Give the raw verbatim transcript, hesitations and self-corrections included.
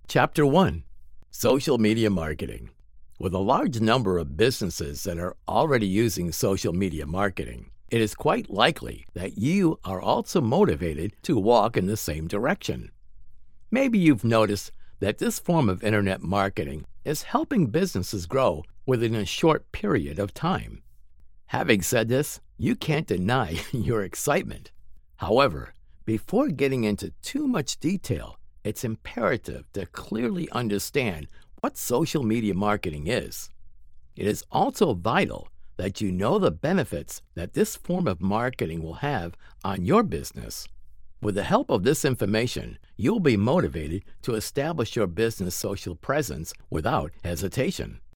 Chapter one. Social Media Marketing. With a large number of businesses that are already using social media marketing, it is quite likely that you are also motivated to walk in the same direction. Maybe you've noticed that this form of internet marketing is helping businesses grow within a short period of time. Having said this, you can't deny your excitement. However, before getting into too much detail, it's imperative to clearly understand what social media marketing is. It is also vital that you know the benefits that this form of marketing will have on your business. With the help of this information, you'll be motivated to establish your business social presence without hesitation.